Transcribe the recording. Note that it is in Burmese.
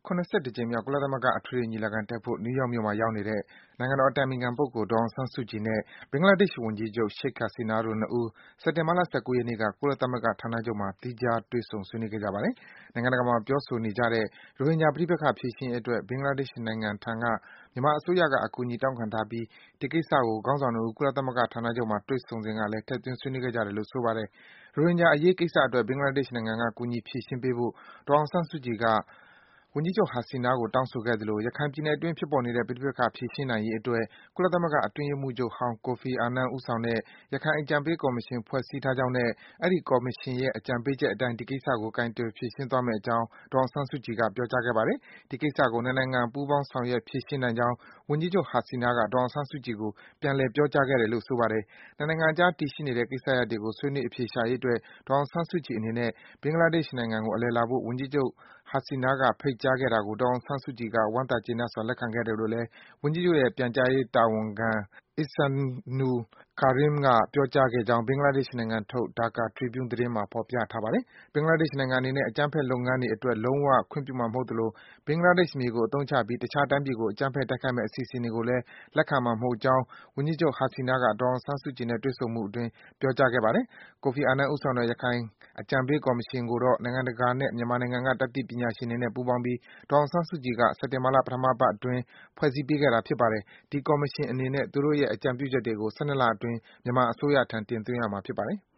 72 ကြိမ်မြောက် ကုလသမဂ္ဂ အထွေထွေညီလာခံတက်ဖို့ နယူးယောက်မြို့မှာ ရောက်နေတဲ့ နိုင်ငံတော်အတိုင်ပင်ခံပုဂ္ဂိုလ် ဒေါ်အောင်ဆန်းစုကြည်နဲ့ ဘင်္ဂလားဒေ့ရှ်ဝန်ကြီးချုပ် Sheikh Hasina တို့ ၂ ဦး စက်တင်ဘာလ ၁၉ ရက်နေ့က ကုလသမဂ္ဂဌာနချုပ်မှာ သီးခြား တွေ့ဆုံ ဆွေးနွေးခဲ့ကြပါတယ်။ နိုင်ငံတကာမှာ ပြောဆိုနေကြတဲ့ ရိုဟင်ဂျာပဋိပက္ခ ဖြေရှင်းရေးအတွက် ဘင်္ဂလားဒေ့ရှ်နိုင်ငံထံက မြန်မာအစိုးရက အကူအညီ တောင်းခံထားပြီး ဒီကိစ္စကို ခေါင်းဆောင် ၂ ဦး ကုလသမဂ္ဂဌာနချုပ်မှာ တွေ့ဆုံစဉ်ကလည်း ထည့်သွင်း ဆွေးနွေးခဲ့ကြတယ်လို့ ဆိုပါတယ်။ ရိုဟင်ဂျာအရေးကိစ္စအတွက် ဘင်္ဂလားဒေ့ရှ်နိုင်ငံက ကူညီ ဖြေရှင်းပေးဖို့ ဒေါ်အောင်ဆန်းစုကြည်က ဝန်ကြီးချုပ် Hasina ကို တောင်းဆိုခဲ့သလို ရခိုင်ပြည်နယ်အတွင်း ဖြစ်ပေါ်နေတဲ့ ပဋိပက္ခ ဖြေရှင်းနိုင်ရေးအတွက် ကုလသမဂ္ဂ အတွင်းရေးမှူးချုပ်ဟောင်း Kofi Annan ဦးဆောင်တဲ့ ရခိုင်အကြံပေးကော်မရှင် ဖွဲ့စည်းထားကြောင်းနဲ့ အဲဒီကော်မရှင်ရဲ့ အကြံပေးချက်အတိုင်း ဒီကိစ္စကို ကိုင်တွယ် ဖြေရှင်းသွားမယ့်အကြောင်း ဒေါ်အောင်ဆန်းစုကြည်က ပြောကြားခဲ့ပါတယ်။ ဒီကိစ္စကို နှစ်နိုင်ငံ ပူးပေါင်း ဆောင်ရွက် ဖြေရှင်းနိုင်ကြောင်း ဝန်ကြီးချုပ် Hasina က ဒေါ်အောင်ဆန်းစုကြည်ကို ပြန်လည် ပြောကြားခဲ့တယ်လို့ ဆိုပါတယ်။ နှစ်နိုင်ငံအကြား တည်ရှိနေတဲ့ ကိစ္စရပ်တွေကို ဆွေးနွေး အဖြေရှာရေးအတွက် ဒေါ်အောင်ဆန်းစုကြည်အနေနဲ့ ဘင်္ဂလားဒေ့ရှ်နိုင်ငံကို အလည်လာဖို့ ဝန်ကြီးချုပ် Hasina က ဖိတ်ကြားခဲ့တာကို ဒေါ်အောင်ဆန်းစုကြည်က ဝမ်းသာ ကျေနပ်စွာ လက်ခံခဲ့တယ်လို့လည်း ဝန်ကြီးချုပ်ရဲ့ ပြန်ကြားရေးတာဝန်ခံ Ihsanul Karim က ပြောကြားခဲ့ကြောင်း ဘင်္ဂလားဒေ့ရှ်နိုင်ငံထုတ် Dhaka Tribune သတင်းမှာ ဖော်ပြထားပါတယ်။ ဘင်္ဂလားဒေ့ရှ်နိုင်ငံအနေနဲ့ အကြမ်းဖက်လုပ်ငန်းတွေအတွက် လုံးဝ ခွင့်ပြုမှာမဟုတ်သလို ဘင်္ဂလားဒေ့ရှ်မြေကို အသုံးချပြီး တခြားတိုင်းပြည်ကို အကြမ်းဖက် တိုက်ခိုက်မယ့် အစီအစဉ်တွေကိုလည်း လက်ခံမှာမဟုတ်ကြောင်း ဝန်ကြီးချုပ် Hasina က ဒေါ်အောင်ဆန်းစုကြည်နဲ့ တွေ့ဆုံမှုအတွင်း ပြောကြားခဲ့ပါတယ်။ Kofi Annan ဦးဆောင်တဲ့ ရခိုင်အကြံပေးကော်မရှင်ကိုတော့ နိုင်ငံတကာနဲ့ မြန်မာနိုင်ငံက တတ်သိပညာရှင်တွေနဲ့ ပူးပေါင်းပြီး ဒေါ်အောင်ဆန်းစုကြည်က စက်တင်ဘာလ ပထမပတ်အတွင်း ဖွဲ့စည်းပေးခဲ့တာ ဖြစ်ပါတယ်။ ဒီကော်မရှင်အနေနဲ့ သူတို့ရဲ့ အကြံပြုချက်တွေကို ၁၂ လအတွင်း မြန်မာအစိုးရထံ တင်သွင်းရမှာ ဖြစ်ပါတယ်။